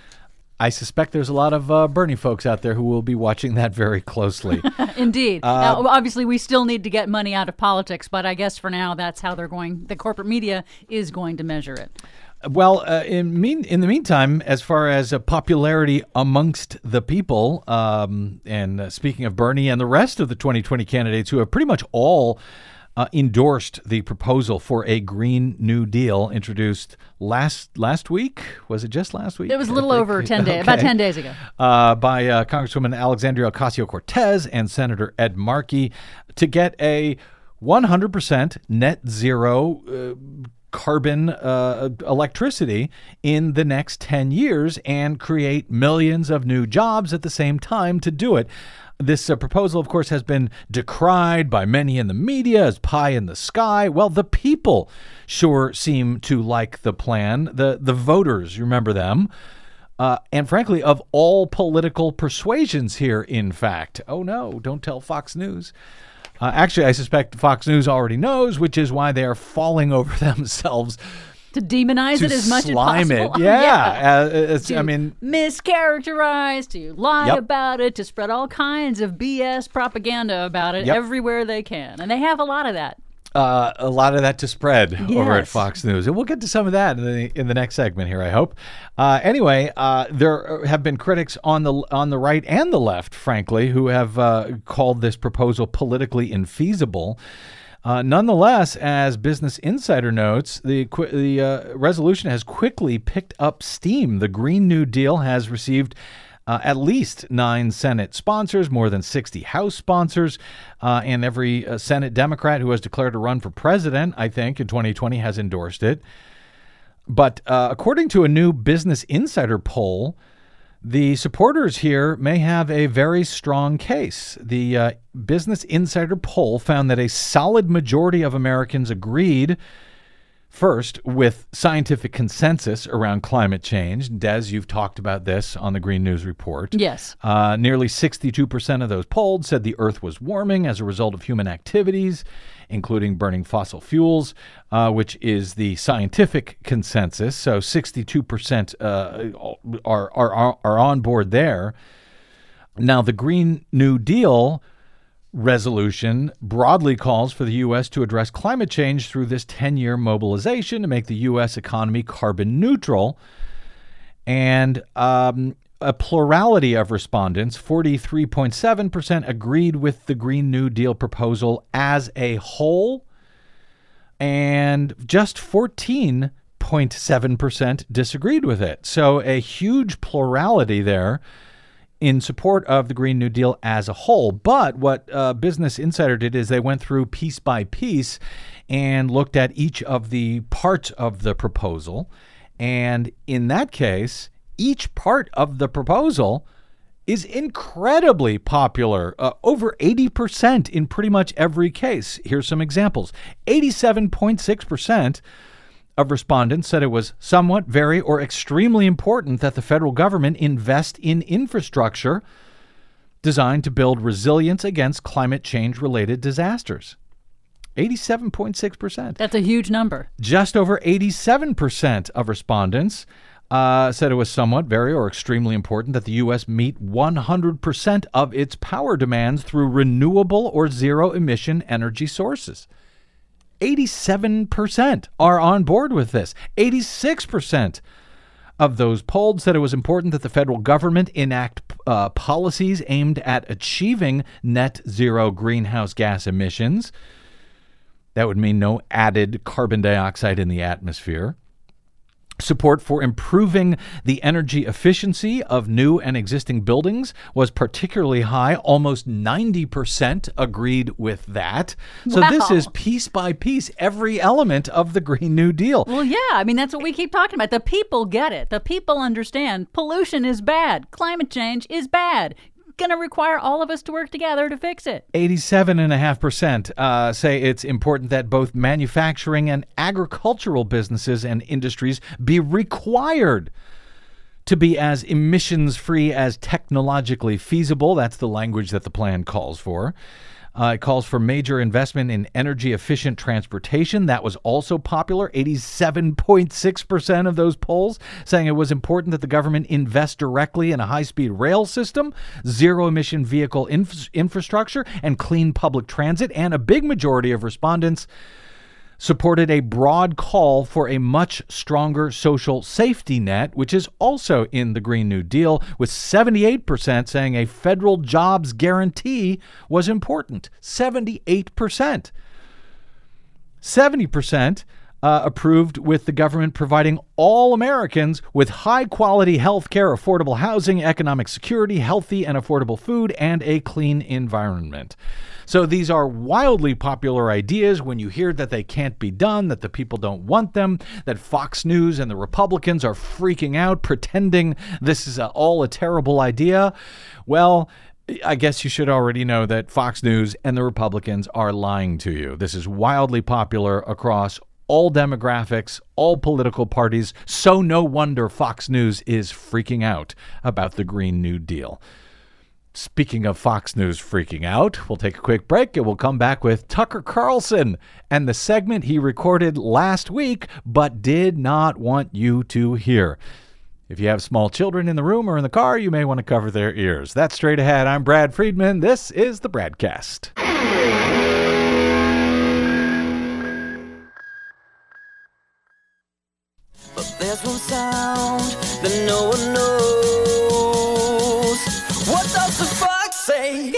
I suspect there's a lot of uh, Bernie folks out there who will be watching that very closely. Indeed. Uh, now, obviously, we still need to get money out of politics, but I guess for now, that's how they're going. The corporate media is going to measure it. Well, uh, in mean in the meantime, as far as uh, popularity amongst the people, um, and uh, speaking of Bernie and the rest of the twenty twenty candidates who have pretty much all uh, endorsed the proposal for a Green New Deal introduced last last week. Was it just last week? It was a little over ten days, okay. about ten days ago. Uh, by uh, Congresswoman Alexandria Ocasio-Cortez and Senator Ed Markey to get a one hundred percent net zero uh, carbon uh, electricity in the next ten years and create millions of new jobs at the same time to do it. This uh, proposal, of course, has been decried by many in the media as pie in the sky. Well, the people sure seem to like the plan. The, the voters, you remember them. Uh, and frankly, of all political persuasions here, in fact. Oh, no, don't tell Fox News. Uh, actually, I suspect Fox News already knows, which is why they are falling over themselves to demonize to it as much as slime possible. It. Yeah, yeah. Uh, it's, to I mean, mischaracterize, to lie yep. about it, to spread all kinds of B S propaganda about it yep. everywhere they can, and they have a lot of that. Uh, a lot of that to spread yes. over at Fox News. And we'll get to some of that in the, in the next segment here, I hope. Uh, anyway, uh, there have been critics on the on the right and the left, frankly, who have uh, called this proposal politically infeasible. Uh, nonetheless, as Business Insider notes, the, the uh, resolution has quickly picked up steam. The Green New Deal has received Uh, at least nine Senate sponsors, more than sixty House sponsors, uh, and every uh, Senate Democrat who has declared a run for president, I think, in twenty twenty has endorsed it. but uh, according to a new Business Insider poll, the supporters here may have a very strong case. The uh, Business Insider poll found that a solid majority of Americans agreed, first, with scientific consensus around climate change. Des, you've talked about this on the Green News Report. Yes. Uh, nearly sixty-two percent of those polled said the Earth was warming as a result of human activities, including burning fossil fuels, uh, which is the scientific consensus. So sixty-two percent uh, are, are, are on board there. Now, the Green New Deal resolution broadly calls for the U S to address climate change through this ten-year mobilization to make the U S economy carbon neutral. And um, a plurality of respondents, forty-three point seven percent, agreed with the Green New Deal proposal as a whole, and just fourteen point seven percent disagreed with it. So a huge plurality there in support of the Green New Deal as a whole. But what uh, Business Insider did is they went through piece by piece and looked at each of the parts of the proposal. And in that case, each part of the proposal is incredibly popular, uh, over eighty percent in pretty much every case. Here's some examples. eighty-seven point six percent of respondents said it was somewhat, very, or extremely important that the federal government invest in infrastructure designed to build resilience against climate change-related disasters. eighty-seven point six percent. That's a huge number. Just over eighty-seven percent of respondents uh, said it was somewhat, very, or extremely important that the U S meet one hundred percent of its power demands through renewable or zero-emission energy sources. eighty-seven percent are on board with this. eighty-six percent of those polled said it was important that the federal government enact uh, policies aimed at achieving net zero greenhouse gas emissions. That would mean no added carbon dioxide in the atmosphere. Support for improving the energy efficiency of new and existing buildings was particularly high. Almost ninety percent agreed with that. So Wow. this is piece by piece, every element of the Green New Deal. Well, yeah. I mean, that's what we keep talking about. The people get it. The people understand pollution is bad. Climate change is bad. Going to require all of us to work together to fix it. eighty-seven point five percent uh, say it's important that both manufacturing and agricultural businesses and industries be required to be as emissions-free as technologically feasible. That's the language that the plan calls for. Uh, it calls for major investment in energy-efficient transportation. That was also popular. eighty-seven point six percent of those polls saying it was important that the government invest directly in a high-speed rail system, zero-emission vehicle inf- infrastructure, and clean public transit. And a big majority of respondents supported a broad call for a much stronger social safety net, which is also in the Green New Deal, with seventy-eight percent saying a federal jobs guarantee was important. seventy-eight percent. seventy percent uh, approved with the government providing all Americans with high-quality health care, affordable housing, economic security, healthy and affordable food, and a clean environment. So these are wildly popular ideas. When you hear that they can't be done, that the people don't want them, that Fox News and the Republicans are freaking out, pretending this is a, all a terrible idea, well, I guess you should already know that Fox News and the Republicans are lying to you. This is wildly popular across all demographics, all political parties, so no wonder Fox News is freaking out about the Green New Deal. Speaking of Fox News freaking out, we'll take a quick break and we'll come back with Tucker Carlson and the segment he recorded last week but did not want you to hear. If you have small children in the room or in the car, you may want to cover their ears. That's straight ahead. I'm Brad Friedman. This is the Bradcast. But there's one sound that no one knows. What does the fox say?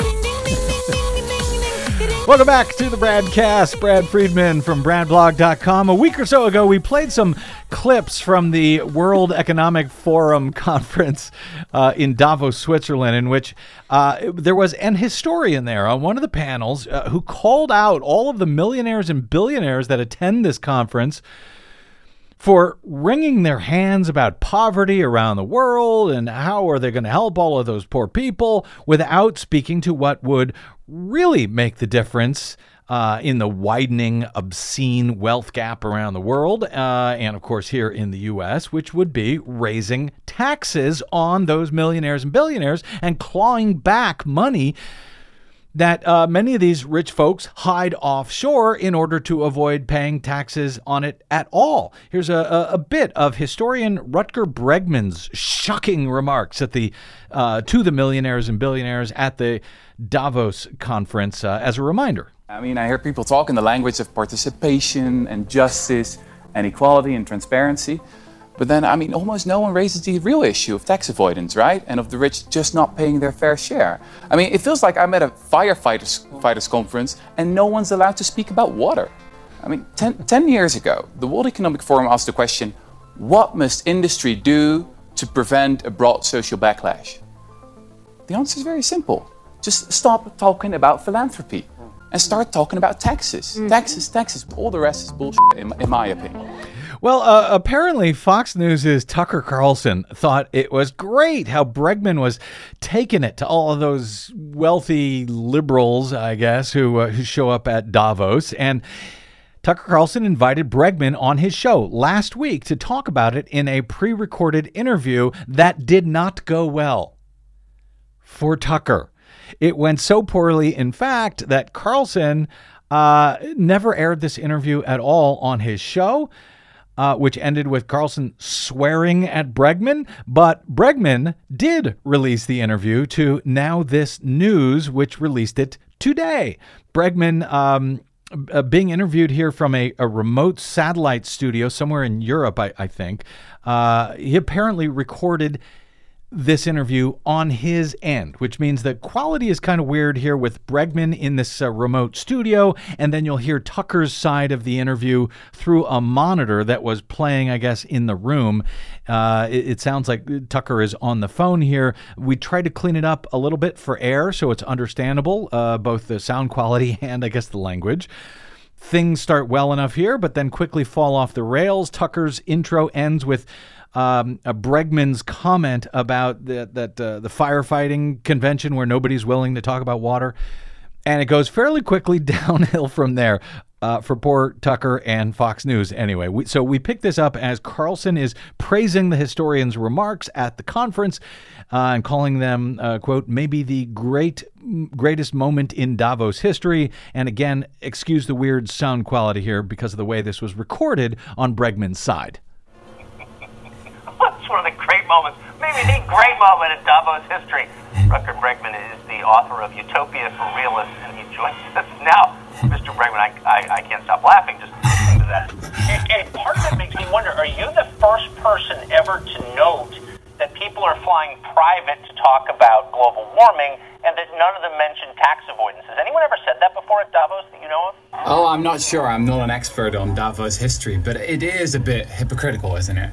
Welcome back to the Bradcast. Brad Friedman from brad blog dot com. A week or so ago, we played some clips from the World Economic Forum conference uh, in Davos, Switzerland, in which uh, there was an historian there on one of the panels uh, who called out all of the millionaires and billionaires that attend this conference for wringing their hands about poverty around the world and how are they going to help all of those poor people without speaking to what would really make the difference uh, in the widening, obscene wealth gap around the world, uh, and of course here in the U S, which would be raising taxes on those millionaires and billionaires and clawing back money that uh, many of these rich folks hide offshore in order to avoid paying taxes on it at all. Here's a, a, a bit of historian Rutger Bregman's shocking remarks at the uh, to the millionaires and billionaires at the Davos conference uh, as a reminder. I mean, I hear people talk in the language of participation and justice and equality and transparency. But then, I mean, almost no one raises the real issue of tax avoidance, right? And of the rich just not paying their fair share. I mean, it feels like I'm at a firefighters fighters conference and no one's allowed to speak about water. I mean, ten, ten years ago, the World Economic Forum asked the question, what must industry do to prevent a broad social backlash? The answer is very simple. Just stop talking about philanthropy and start talking about taxes. Mm-hmm. Taxes, taxes. All the rest is bullshit, in, in my opinion. Well, uh, apparently Fox News' Tucker Carlson thought it was great how Bregman was taking it to all of those wealthy liberals, I guess, who uh, who show up at Davos. And Tucker Carlson invited Bregman on his show last week to talk about it in a pre-recorded interview that did not go well for Tucker. It went so poorly, in fact, that Carlson uh, never aired this interview at all on his show. Uh, which ended with Carlson swearing at Bregman. But Bregman did release the interview to Now This News, which released it today. Bregman um, uh, being interviewed here from a, a remote satellite studio somewhere in Europe, I, I think. Uh, he apparently recorded this interview on his end, which means the quality is kind of weird here with Bregman in this uh, remote studio, and then you'll hear Tucker's side of the interview through a monitor that was playing, I guess, in the room. Uh, it, it sounds like Tucker is on the phone here. We tried to clean it up a little bit for air so it's understandable, uh, both the sound quality and, I guess, the language. Things start well enough here, but then quickly fall off the rails. Tucker's intro ends with Um, a Bregman's comment about the, that uh, the firefighting convention where nobody's willing to talk about water. And it goes fairly quickly downhill from there uh, for poor Tucker and Fox News. Anyway, we, so we pick this up as Carlson is praising the historian's remarks at the conference uh, and calling them, uh, quote, maybe the great greatest moment in Davos history. And again, excuse the weird sound quality here because of the way this was recorded on Bregman's side. It's one of the great moments, maybe the great moment in Davos history. Rutger Bregman is the author of Utopia for Realists, and he joins us now. Mister Bregman, I, I, I can't stop laughing just listening to that. And, and part of it makes me wonder, are you the first person ever to note that people are flying private to talk about global warming and that none of them mention tax avoidance? Has anyone ever said that before at Davos that you know of? Oh, I'm not sure. I'm not an expert on Davos history, but it is a bit hypocritical, isn't it?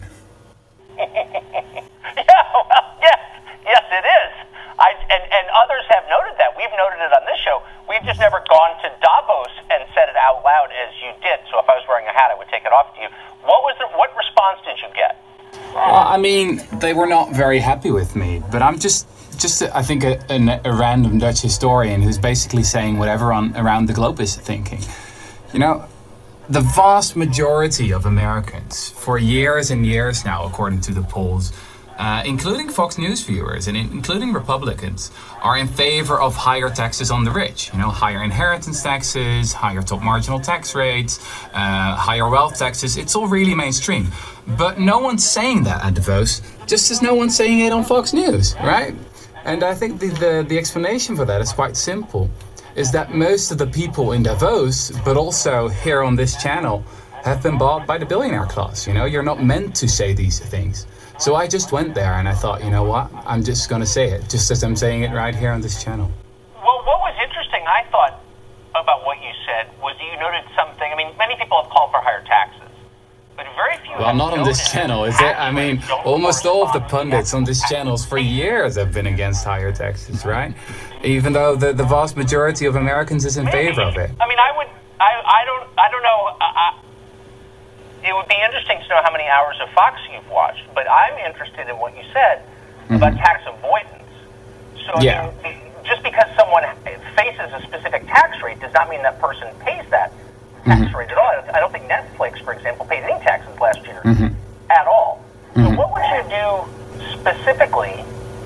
yeah, well, yes, yes, it is. I, and, and others have noted that. We've noted it on this show. We've just never gone to Davos and said it out loud as you did. So if I was wearing a hat, I would take it off to you. What was the, what response did you get? Well, I mean, they were not very happy with me, but I'm just, just I think, a, a, a random Dutch historian who's basically saying whatever on around the globe is thinking. You know, the vast majority of Americans, for years and years now, according to the polls, uh, including Fox News viewers and in, including Republicans, are in favor of higher taxes on the rich. You know, higher inheritance taxes, higher top marginal tax rates, uh, higher wealth taxes. It's all really mainstream. But no one's saying that at Davos, just as no one's saying it on Fox News, right? And I think the, the, the explanation for that is quite simple. Is that most of the people in Davos, but also here on this channel, have been bought by the billionaire class. You know, you're not meant to say these things. So I just went there and I thought, you know what, I'm just going to say it, just as I'm saying it right here on this channel. Well, what was interesting, I thought, about what you said, was you noted something. I mean, many people have called for higher taxes, but very few Well, not on this channel, is it? I mean, almost all of the pundits on this channel for years have been against higher taxes, right? Even though the, the vast majority of Americans is in Maybe. favor of it. I mean, I would, I, I don't, I don't know. Uh, it would be interesting to know how many hours of Fox you've watched, but I'm interested in what you said mm-hmm. about tax avoidance. So yeah. I mean, just because someone faces a specific tax rate does not mean that person pays that tax mm-hmm. rate at all. I don't think Netflix, for example, paid any taxes last year mm-hmm. at all. So mm-hmm. what would you do specifically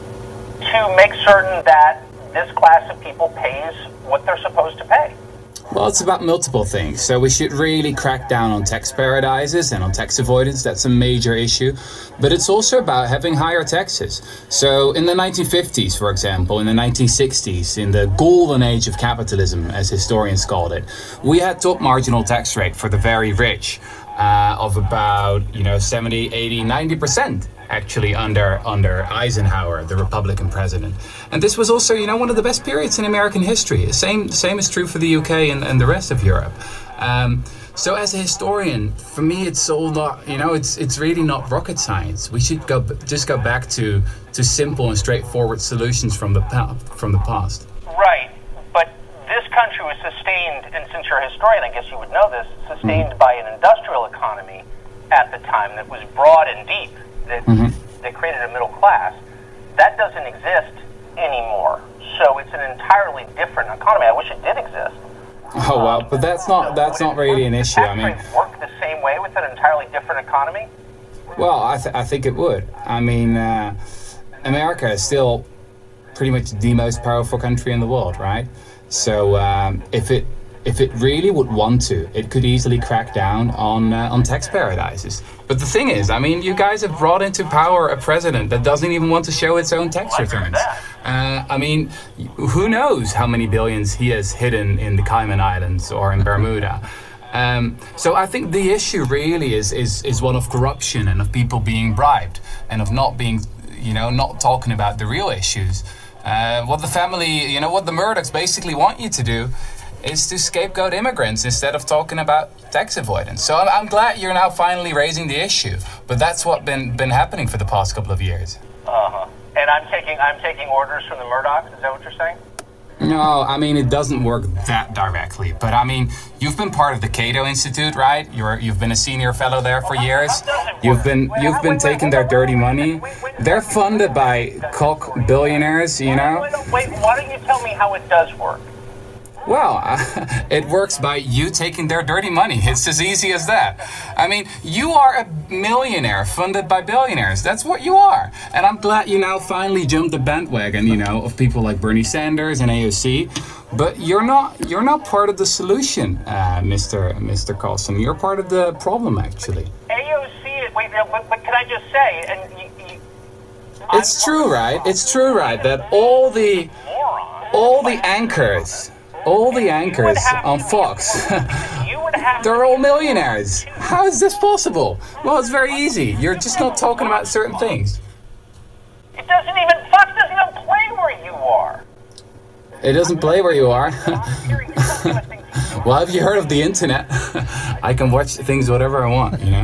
to make certain that this class of people pays what they're supposed to pay? Well, it's about multiple things. So we should really crack down on tax paradises and on tax avoidance. That's a major issue. But it's also about having higher taxes. So in the nineteen fifties, for example, in the nineteen sixties, in the golden age of capitalism, as historians called it, we had top marginal tax rate for the very rich uh, of about, you know, seventy, eighty, ninety percent. Actually under under Eisenhower, the Republican president. And this was also, you know, one of the best periods in American history. The same, same is true for the U K and, and the rest of Europe. Um, so as a historian, for me, it's all not, you know, it's it's really not rocket science. We should go just go back to, to simple and straightforward solutions from the pa- from the past. Right, but this country was sustained, and since you're a historian, I guess you would know this, sustained mm-hmm. by an industrial economy at the time that was broad and deep. That, mm-hmm. that created a middle class. That doesn't exist anymore. So it's an entirely different economy. I wish it did exist. Oh well, but that's not that's not really an issue. I mean, work the same way with an entirely different economy? Well, I th- I think it would. I mean, uh, America is still pretty much the most powerful country in the world, right? So um, if it if it really would want to, it could easily crack down on uh, on tax paradises. But the thing is, I mean, you guys have brought into power a president that doesn't even want to show its own tax returns. Uh, I mean, who knows how many billions he has hidden in the Cayman Islands or in Bermuda. Um, so I think the issue really is, is is one of corruption and of people being bribed and of not being, you know, not talking about the real issues. Uh, what the family, you know, what the Murdochs basically want you to do is to scapegoat immigrants instead of talking about tax avoidance. So I'm, I'm glad you're now finally raising the issue, but that's what been been happening for the past couple of years. Uh-huh. And I'm taking I'm taking orders from the Murdochs. Is that what you're saying? No, I mean, it doesn't work that directly. But I mean, you've been part of the Cato Institute, right? You're you've been a senior fellow there for years. You've been you've been taking their dirty money. They're funded by cock billionaires, you know. Wait, why don't you tell me how it does work? Well, uh, it works by you taking their dirty money. It's as easy as that. I mean, you are a millionaire funded by billionaires. That's what you are. And I'm glad you now finally jumped the bandwagon, you know, of people like Bernie Sanders and A O C. But you're not you're not part of the solution, uh, Mister Mister Carlson. You're part of the problem, actually. A O C, wait, but, but can I just say, and you, you, it's I'm true, right? It's true, right? That all the all the anchors. All the anchors on Fox, they're all millionaires. How is this possible? Well, it's very easy. You're just not talking about certain things. It doesn't even, Fox doesn't even play where you are. It doesn't play where you are? Well, have you heard of the internet? I can watch things whatever I want, you know?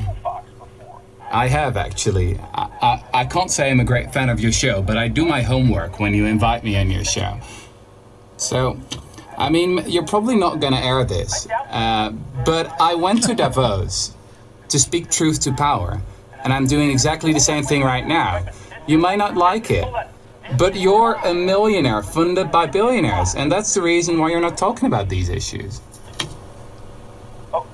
I have, actually. I, I, I can't say I'm a great fan of your show, but I do my homework when you invite me on your show. So, I mean, you're probably not going to air this, uh, but I went to Davos to speak truth to power, and I'm doing exactly the same thing right now. You might not like it, but you're a millionaire funded by billionaires, and that's the reason why you're not talking about these issues. Oh.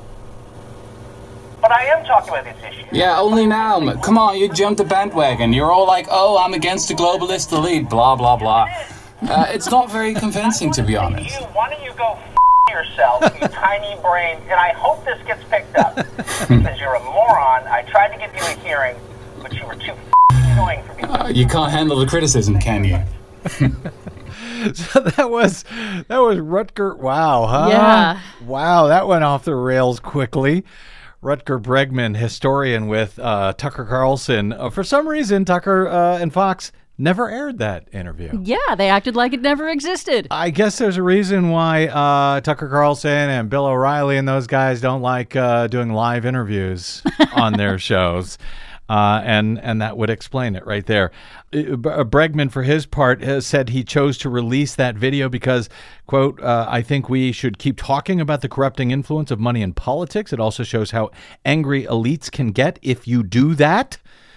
But I am talking about these issues. Yeah, only now. Come on, you jumped the bandwagon. You're all like, oh, I'm against the globalist elite, blah, blah, blah. Uh, it's not very convincing, to be honest. You, why don't you go f*** yourself, you tiny brain, and I hope this gets picked up, because you're a moron. I tried to give you a hearing, but you were too f***ing annoying for me. Uh, you can't handle the criticism, can you? So that was that was Rutger. Wow, huh? Yeah. Wow, that went off the rails quickly. Rutger Bregman, historian with uh, Tucker Carlson. Uh, for some reason, Tucker uh, and Fox never aired that interview. Yeah, they acted like it never existed. I guess there's a reason why uh, Tucker Carlson and Bill O'Reilly and those guys don't like uh, doing live interviews on their shows. Uh, and, and that would explain it right there. Uh, Bregman, for his part, has said he chose to release that video because, quote, uh, I think we should keep talking about the corrupting influence of money in politics. It also shows how angry elites can get if you do that.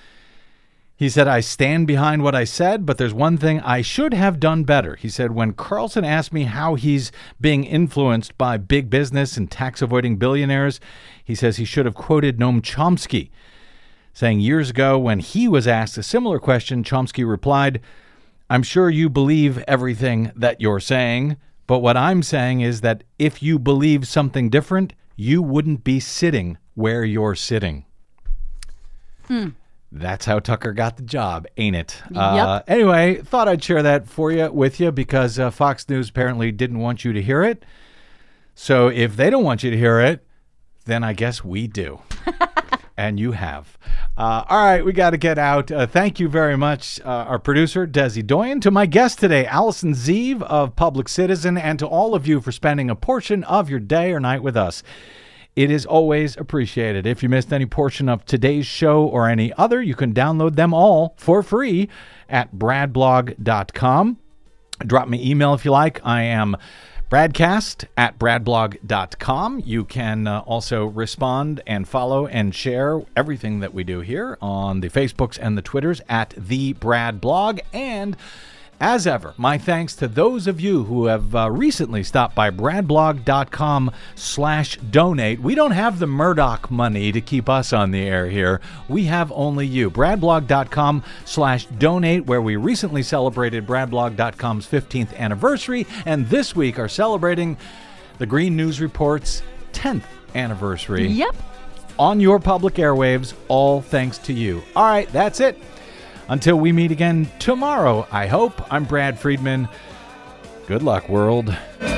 He said, I stand behind what I said, but there's one thing I should have done better. He said, when Carlson asked me how he's being influenced by big business and tax-avoiding billionaires, he says he should have quoted Noam Chomsky, saying years ago when he was asked a similar question, Chomsky replied, I'm sure you believe everything that you're saying, but what I'm saying is that if you believe something different, you wouldn't be sitting where you're sitting. Hmm. That's how Tucker got the job, ain't it? Yep. Uh, anyway, thought I'd share that for you with you because uh, Fox News apparently didn't want you to hear it. So if they don't want you to hear it, then I guess we do. And you have. Uh, all right, we got to get out. Uh, thank you very much, uh, our producer, Desi Doyen, to my guest today, Allison Zeeve of Public Citizen, and to all of you for spending a portion of your day or night with us. It is always appreciated. If you missed any portion of today's show or any other, you can download them all for free at brad blog dot com. Drop me email if you like. I am bradcast at brad blog dot com. You can uh, also respond and follow and share everything that we do here on the Facebooks and the Twitters at The Brad Blog. And as ever, my thanks to those of you who have uh, recently stopped by brad blog dot com slash donate. We don't have the Murdoch money to keep us on the air here. We have only you. brad blog dot com slash donate, where we recently celebrated brad blog dot com's fifteenth anniversary, and this week are celebrating the Green News Report's tenth anniversary. Yep. On your public airwaves, all thanks to you. All right, that's it. Until we meet again tomorrow, I hope. I'm Brad Friedman. Good luck, world.